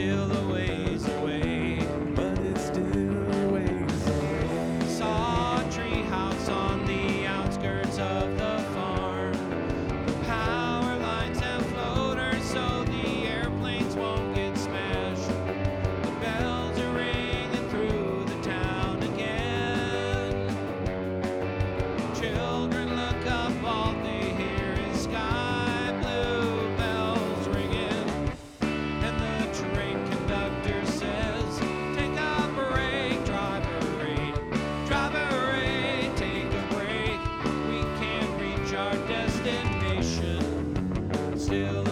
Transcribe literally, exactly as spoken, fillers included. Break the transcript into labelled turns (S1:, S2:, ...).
S1: still a ways away.
S2: but it's still a ways away.
S1: Saw a treehouse on the outskirts of the farm. The power lines have floaters so the airplanes won't get smashed. The bells are ringing through the town again. Children look up, all they hear is sky blue bells ringing. And the train conductor says, take a break, driver eight. Driver eight, take a break. We can't reach our destination. Still